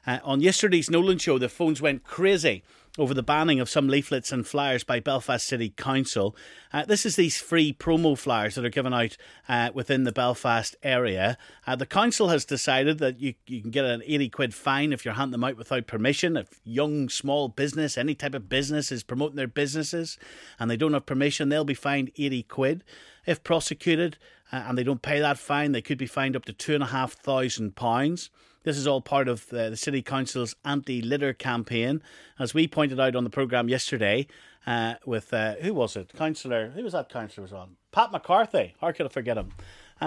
On yesterday's Nolan show, the phones went crazy over the banning of some leaflets and flyers by Belfast City Council. This is these free promo flyers that are given out within the Belfast area. The council has decided that you can get an 80 quid fine if you're handing them out without permission. If young, small business, any type of business is promoting their businesses and they don't have permission, they'll be fined 80 quid. If prosecuted and they don't pay that fine, they could be fined up to £2,500. This is all part of the City Council's anti-litter campaign. As we pointed out on the programme yesterday with, who was it? Who was that councillor was on? Pat McCarthy. How could I forget him?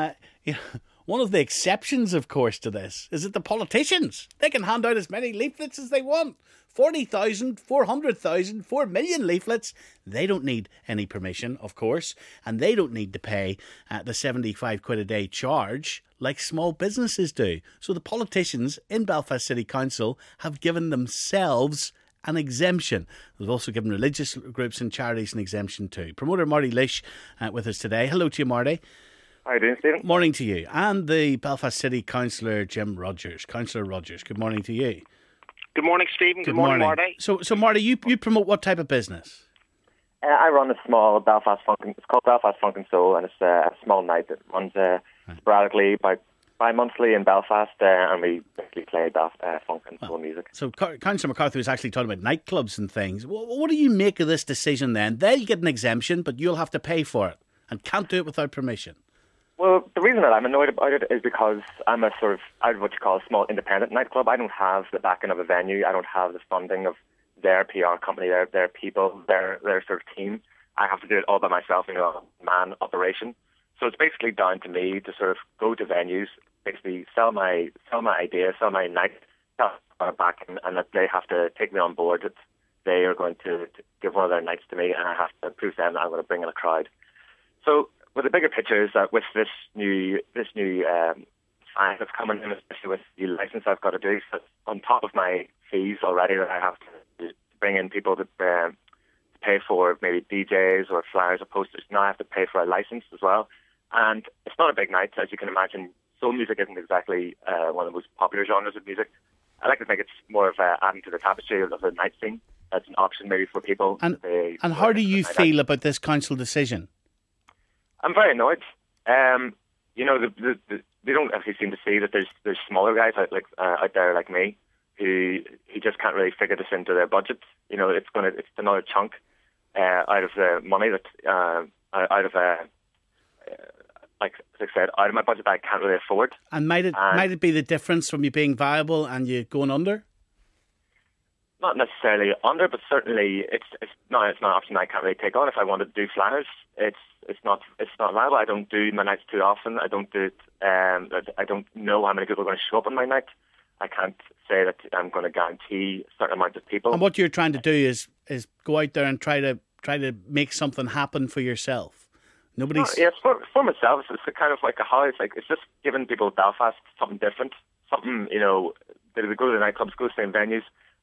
One of the exceptions, of course, to this is that the politicians, they can hand out as many leaflets as they want. 40,000, 400,000, 4 million leaflets. They don't need any permission, of course, and they don't need to pay the 75 quid a day charge like small businesses do. So the politicians in Belfast City Council have given themselves an exemption. They've also given religious groups and charities an exemption too. Promoter Marty Lish with us today. Hello to you, Marty. How are you doing, Stephen? Morning to you. And the Belfast City Councillor Jim Rogers. Councillor Rogers, good morning to you. Good morning, Stephen. Good morning, Marty. So Marty, you promote what type of business? I run a small Belfast Funk. It's called Belfast Funk and Soul, and it's a small night that runs sporadically, bi-monthly in Belfast, and we basically play funk and soul music. So Councillor McCarthy was actually talking about nightclubs and things. What do you make of this decision then? They'll get an exemption, but you'll have to pay for it and can't do it without permission. Well, the reason that I'm annoyed about it is because I'm a sort of, out of what you call a small independent nightclub. I don't have the backing of a venue. I don't have the funding of their PR company, their people, their sort of team. I have to do it all by myself, a man operation. So it's basically down to me to sort of go to venues, basically sell my idea, sell my night, back, and that they have to take me on board. That they are going to give one of their nights to me, and I have to prove to them that I'm going to bring in a crowd. So, well, the bigger picture is that with this new fine that's coming in, especially with the license I've got to do, so on top of my fees already that I have to bring in people to pay for maybe DJs or flyers or posters, now I have to pay for a license as well. And it's not a big night, as you can imagine. Soul music isn't exactly one of the most popular genres of music. I like to think it's more of adding to the tapestry of the night scene. That's an option maybe for people. And how do you feel about this council decision? I'm very annoyed. They don't actually seem to see that there's smaller guys out there like me who just can't really figure this into their budget. It's another chunk out of the money that like I said, out of my budget that I can't really afford. And might it be the difference from you being viable and you going under? Not necessarily under, but certainly it's not an option I can't really take on. If I wanted to do flyers, it's not viable. I don't do my nights too often. I don't do it. I don't know how many people are going to show up on my night. I can't say that I'm going to guarantee a certain amount of people. And what you're trying to do is go out there and try to make something happen for yourself. For myself. It's kind of like a hobby. It's just giving people Belfast something different, something they go to the nightclubs, go to the same venues.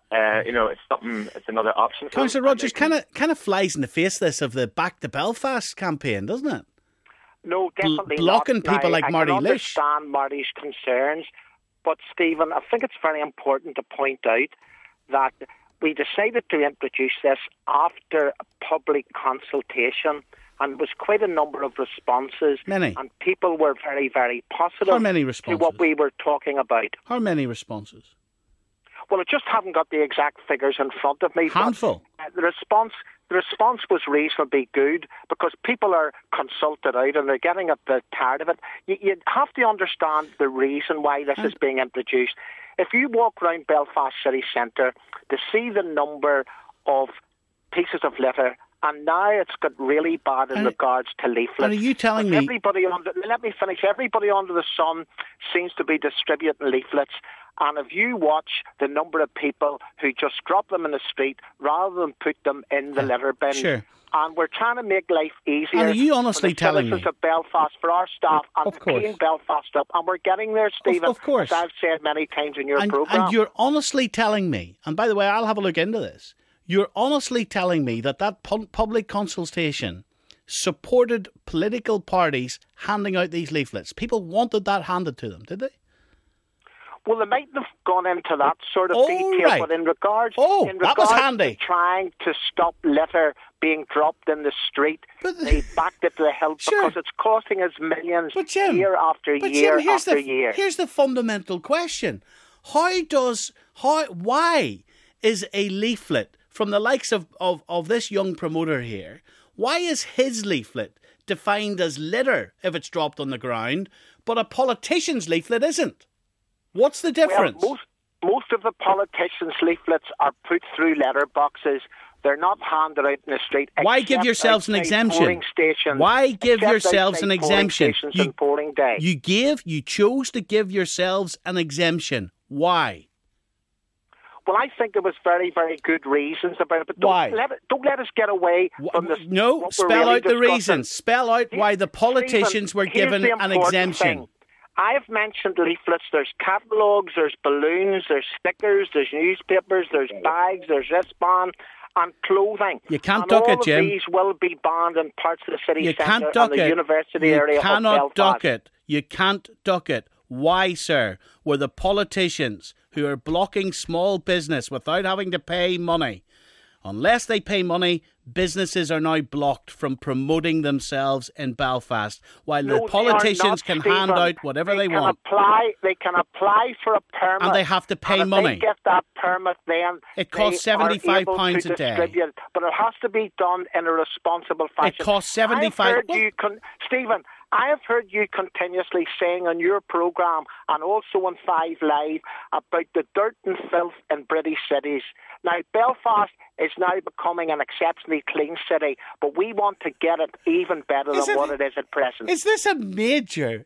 It's another option. Councillor Rogers, kind of flies in the face this of the Back to Belfast campaign, doesn't it? No, definitely blocking not. people like Marty Lish. I understand Marty's concerns, but Stephen, I think it's very important to point out that we decided to introduce this after a public consultation, and it was quite a number of responses. Many. And people were very, very positive. How many responses? To what we were talking about. How many responses? Well, I just haven't got the exact figures in front of me. Handful. The response was reasonably good because people are consulted out and they're getting a bit tired of it. You have to understand the reason why this is being introduced. If you walk around Belfast city centre to see the number of pieces of litter, and now it's got really bad in regards to leaflets. And are you telling me... Let me finish. Everybody under the sun seems to be distributing leaflets. And if you watch the number of people who just drop them in the street rather than put them in the litter bin, sure. And we're trying to make life easier. And are you honestly for the telling citizens me of Belfast, for our staff, and of to course. clean Belfast up, and we're getting there, Stephen. Of course, as I've said many times in your programme. And you're honestly telling me, and by the way, I'll have a look into this. You're honestly telling me that public consultation supported political parties handing out these leaflets. People wanted that handed to them, did they? Well, they mightn't have gone into that sort of detail, right. but in regards that was handy. to trying to stop litter being dropped in the street, they backed it to the hilt because it's costing us millions year after year after year. Here's the fundamental question. Why is a leaflet from the likes of this young promoter here, why is his leaflet defined as litter if it's dropped on the ground, but a politician's leaflet isn't? What's the difference? Well, most of the politicians' leaflets are put through letter boxes. They're not handed out in the street. Why give yourselves an exemption? Why give yourselves an exemption? You chose to give yourselves an exemption. Why? Well, I think there was very, very good reasons about it. But don't let us get away from this. No, spell out the reasons. Spell out why the politicians were given an exemption. I've mentioned leaflets. There's catalogues, there's balloons, there's stickers, there's newspapers, there's bags, there's wristband and clothing. You can't duck it, Jim. All of these will be banned in parts of the city centre and the university area of Belfast. You cannot duck it. You can't duck it. Why, sir, were the politicians who are blocking small business without having to pay money? Unless they pay money, businesses are now blocked from promoting themselves in Belfast, while the politicians can hand out whatever they want. They can apply for a permit. And they have to pay money. If they get that permit, then it costs £75 a day. But it has to be done in a responsible fashion. It costs £75. Stephen, I have heard you continuously saying on your programme and also on 5 Live about the dirt and filth in British cities. Now, Belfast is now becoming an exceptionally clean city, but we want to get it even better than what it is at present. Is this a major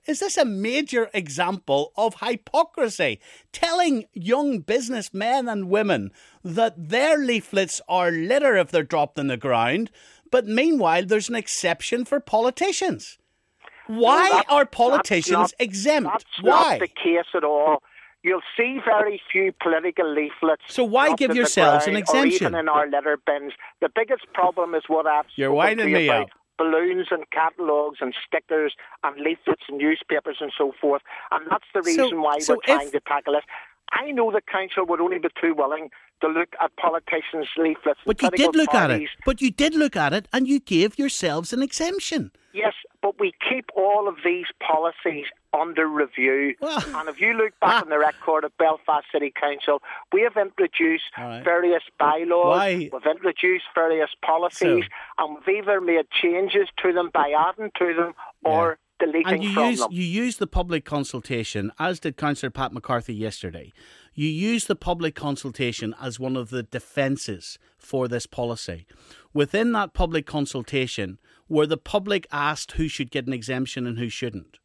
example of hypocrisy? Telling young businessmen and women that their leaflets are litter if they're dropped on the ground, but meanwhile there's an exception for politicians. Why are politicians exempt? That's not the case at all. You'll see very few political leaflets. So why give yourselves an exemption? Or even in our litter bins. The biggest problem is what I've spoken to you about. Balloons and catalogues and stickers and leaflets and newspapers and so forth. And that's the reason why we're trying to tackle this. I know the council would only be too willing to look at politicians' leaflets. But you did look at it. But you did look at it and you gave yourselves an exemption. Yes, but we keep all of these policies under review. And if you look back on the record of Belfast City Council, we have introduced various bylaws, we've introduced various policies, and we've either made changes to them by adding to them or deleting from them. You used the public consultation, as did Councillor Pat McCarthy yesterday. You used the public consultation as one of the defences for this policy. Within that public consultation, were the public asked who should get an exemption and who shouldn't?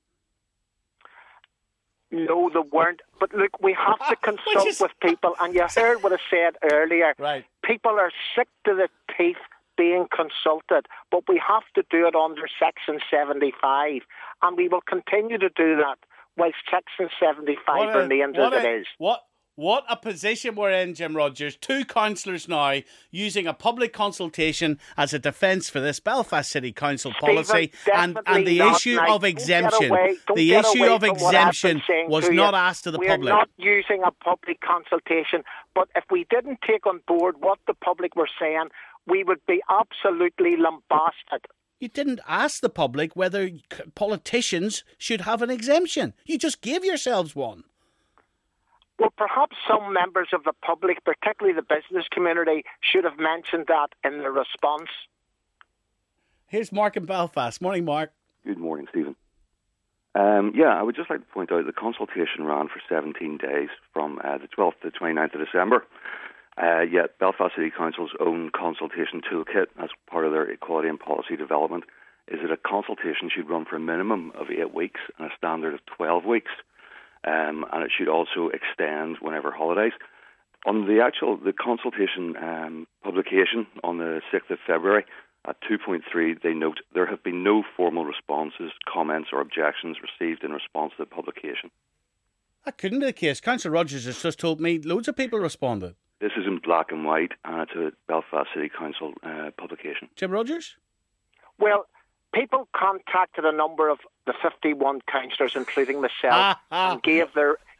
No, they weren't. But look, we have to consult with people. And you heard what I said earlier. Right. People are sick to the teeth being consulted, but we have to do it under Section 75. And we will continue to do that while Section 75 remains as it is. What a position we're in, Jim Rogers. 2 councillors now using a public consultation as a defence for this Belfast City Council policy, and the issue of exemption. The issue of exemption was not asked to the public. We're not using a public consultation, but if we didn't take on board what the public were saying, we would be absolutely lambasted. You didn't ask the public whether politicians should have an exemption. You just gave yourselves one. Well, perhaps some members of the public, particularly the business community, should have mentioned that in their response. Here's Mark in Belfast. Morning, Mark. Good morning, Stephen. I would just like to point out the consultation ran for 17 days from the 12th to the 29th of December. Yet Belfast City Council's own consultation toolkit as part of their equality and policy development is that a consultation should run for a minimum of 8 weeks and a standard of 12 weeks. And it should also extend whenever holidays. On the consultation publication on the 6th of February, at 2.3, they note there have been no formal responses, comments or objections received in response to the publication. That couldn't be the case. Councillor Rogers has just told me loads of people responded. This is in black and white, and it's a Belfast City Council publication. Jim Rogers? Well, people contacted a number of the 51 councillors, including myself, and gave their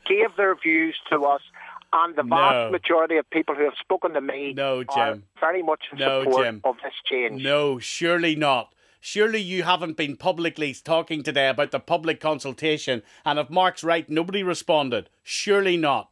gave their views to us, and the vast majority of people who have spoken to me are very much in support of this change. No, surely not. Surely you haven't been publicly talking today about the public consultation, and if Mark's right, nobody responded. Surely not.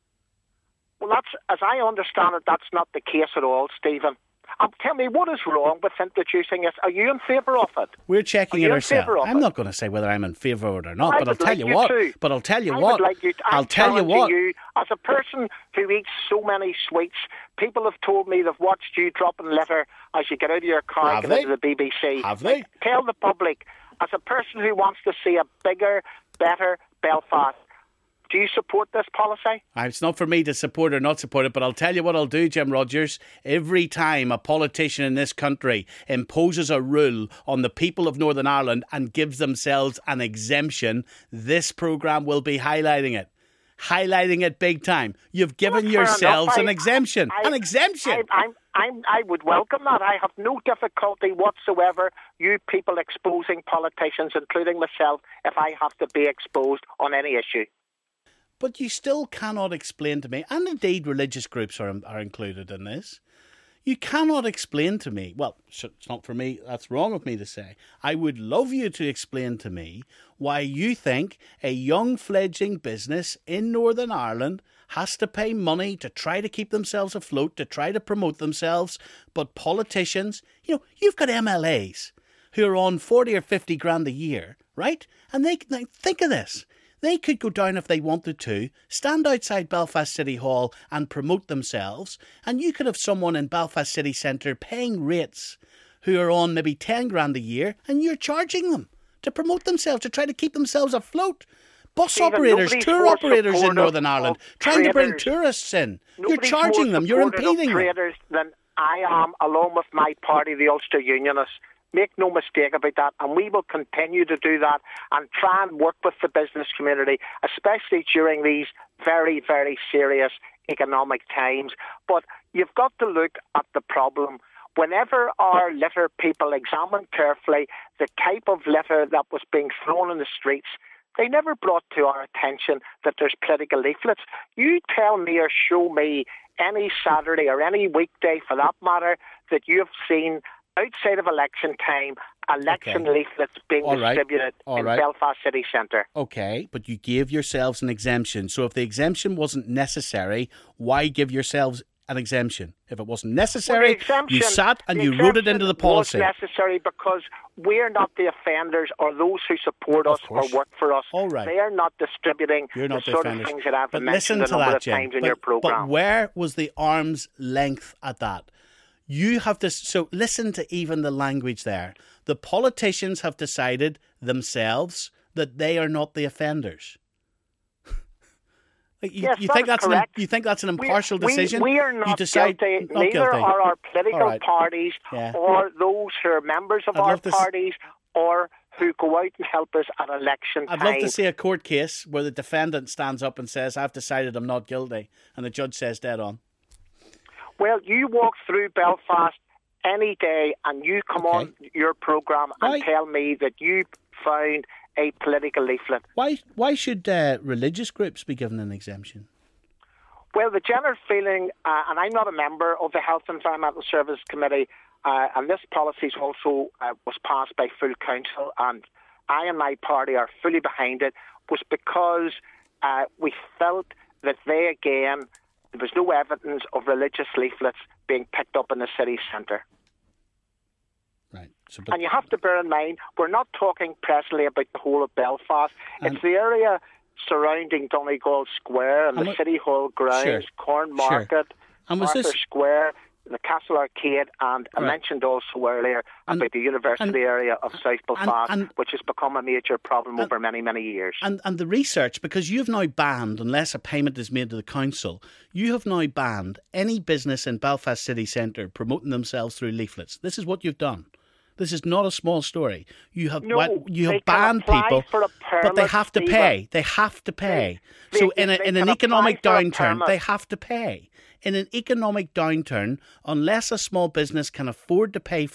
Well, that's, as I understand it, that's not the case at all, Stephen. Tell me, what is wrong with introducing it? Are you in favour of it? We're checking it ourselves. I'm not going to say whether I'm in favour of it or not, but I'll tell you what. But I'll tell you what. I'll tell you what. As a person who eats so many sweets, people have told me they've watched you dropping litter as you get out of your car and get into the BBC. Have they? Tell the public, as a person who wants to see a bigger, better Belfast, do you support this policy? It's not for me to support or not support it, but I'll tell you what I'll do, Jim Rogers. Every time a politician in this country imposes a rule on the people of Northern Ireland and gives themselves an exemption, this programme will be highlighting it. Highlighting it big time. You've given yourselves an exemption. An exemption! I would welcome that. I have no difficulty whatsoever, you people exposing politicians, including myself, if I have to be exposed on any issue. But you still cannot explain to me, and indeed religious groups are included in this, you cannot explain to me, well, it's not for me, that's wrong of me to say, I would love you to explain to me why you think a young fledgling business in Northern Ireland has to pay money to try to keep themselves afloat, to try to promote themselves, but politicians, you've got MLAs who are on 40 or 50 grand a year, right? And they think of this. They could go down if they wanted to, stand outside Belfast City Hall and promote themselves, and you could have someone in Belfast City Centre paying rates who are on maybe 10 grand a year, and you're charging them to promote themselves, to try to keep themselves afloat. Bus operators, tour operators in Northern Ireland, trying to bring tourists in. You're charging them, you're impeding them. Than I am, along with my party, the Ulster Unionists. Make no mistake about that, and we will continue to do that and try and work with the business community, especially during these very, very serious economic times. But you've got to look at the problem. Whenever our litter people examine carefully the type of litter that was being thrown in the streets, they never brought to our attention that there's political leaflets. You tell me or show me any Saturday or any weekday, for that matter, that you've seen outside of election time, leaflets being distributed in Belfast City Centre. Okay, but you gave yourselves an exemption. So if the exemption wasn't necessary, why give yourselves an exemption? If it wasn't necessary, you sat and you wrote it into the policy. It was necessary because we're not the offenders or those who support us or work for us. All right. They are not distributing the sort of things that I've mentioned a number of times in your programme. But where was the arm's length at that? You have to, so listen to even the language there. The politicians have decided themselves that they are not the offenders. You think that's an impartial decision? We are not guilty. Neither are our political parties or those who are members of our parties or who go out and help us at election time. I'd love to see a court case where the defendant stands up and says, I've decided I'm not guilty, and the judge says dead on. Well, you walk through Belfast any day and you come on your programme and tell me that you found a political leaflet. Why should religious groups be given an exemption? Well, the general feeling, and I'm not a member of the Health and Environmental Service Committee, and this policy also was passed by full council, and I and my party are fully behind it, was because we felt that there was no evidence of religious leaflets being picked up in the city centre. Right. And you have to bear in mind, we're not talking presently about the whole of Belfast. It's the area surrounding Donegal Square and the City Hall grounds, Corn Market, Arthur Square, the Castle Arcade, and I mentioned also earlier about the university area of South Belfast, which has become a major problem over many, many years. And the research, because you've now banned, unless a payment is made to the council, you have now banned any business in Belfast City Centre promoting themselves through leaflets. This is what you've done. This is not a small story. You have banned people, but they have to pay. They have to pay. So in an economic downturn, they have to pay. In an economic downturn, unless a small business can afford to pay for it,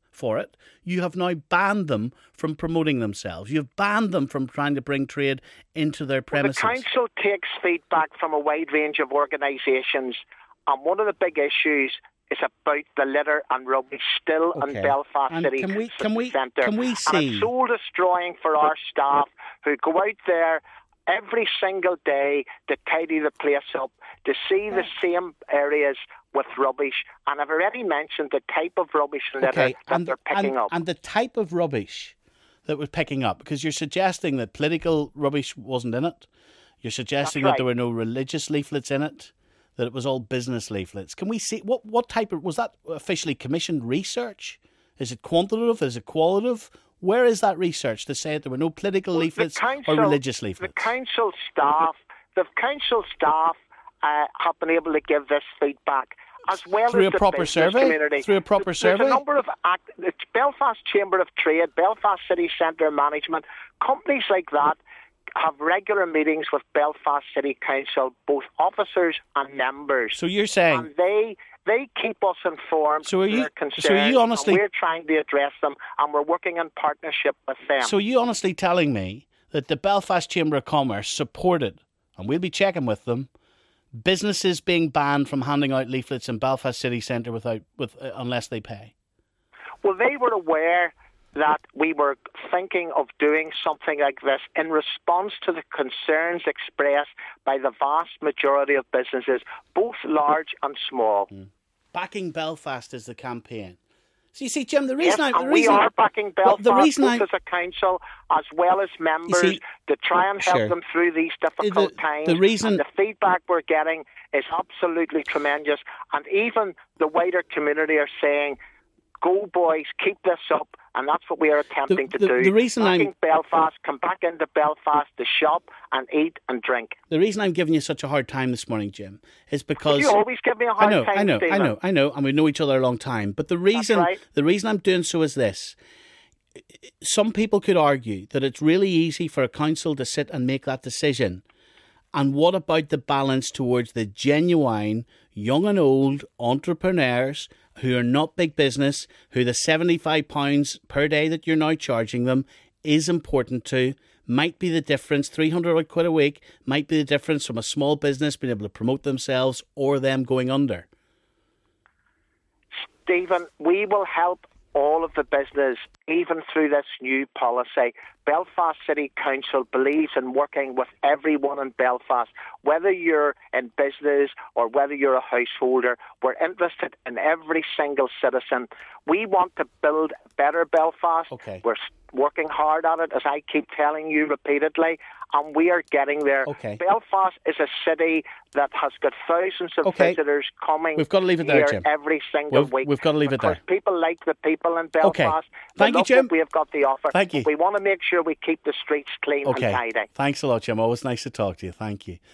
for it, you have now banned them from promoting themselves. You've banned them from trying to bring trade into their premises. Well, the council takes feedback from a wide range of organisations, and one of the big issues is about the litter and rubbish still in Belfast and City Centre. Can we see? And it's soul destroying for our staff who go out there every single day to tidy the place up, to see the same areas with rubbish. And I've already mentioned the type of rubbish and litter that they're picking up. And the type of rubbish that was picking up, because you're suggesting that political rubbish wasn't in it. You're suggesting that there were no religious leaflets in it, that it was all business leaflets. Can we see, what type of, was that officially commissioned research? Is it quantitative? Is it qualitative? Where is that research to say that there were no political leaflets or religious leaflets? The council staff have been able to give this feedback, as well through as a proper survey. Community. Through a proper survey. There's a number of the Belfast Chamber of Trade, Belfast City Centre Management, companies like that have regular meetings with Belfast City Council, both officers and members. So you're saying, and they keep us informed of their concerns, so are you honestly, and we're trying to address them, and we're working in partnership with them. So are you honestly telling me that the Belfast Chamber of Commerce supported, and we'll be checking with them, businesses being banned from handing out leaflets in Belfast City Centre unless they pay? Well, they were aware that we were thinking of doing something like this in response to the concerns expressed by the vast majority of businesses, both large and small. Backing Belfast is the campaign. So you see, Jim, we are backing Belfast both as a council as well as members to try and help them through these difficult times. And the feedback we're getting is absolutely tremendous. And even the wider community are saying, go boys, keep this up. And that's what we are attempting to do. The reason Belfast, come back into Belfast to shop and eat and drink. The reason I'm giving you such a hard time this morning, Jim, is because you always give me a hard time. I know, and we know each other a long time. But the reason I'm doing so is this: some people could argue that it's really easy for a council to sit and make that decision. And what about the balance towards the genuine young and old entrepreneurs who are not big business, who the £75 per day that you're now charging them is important to, might be the difference, 300 quid a week, might be the difference from a small business being able to promote themselves or them going under? Stephen, we will help all of the business, even through this new policy. Belfast City Council believes in working with everyone in Belfast. Whether you're in business or whether you're a householder, we're interested in every single citizen. We want to build a better Belfast. We're working hard at it, as I keep telling you repeatedly, and we are getting there. Belfast is a city that has got thousands of visitors coming We've got to leave it there, Jim. every single week. We've got to leave it there. Because people like the people in Belfast. Thank you, Jim. We have got the offer. Thank you. We want to make sure we keep the streets clean and tidy. Thanks a lot, Jim. Always nice to talk to you. Thank you.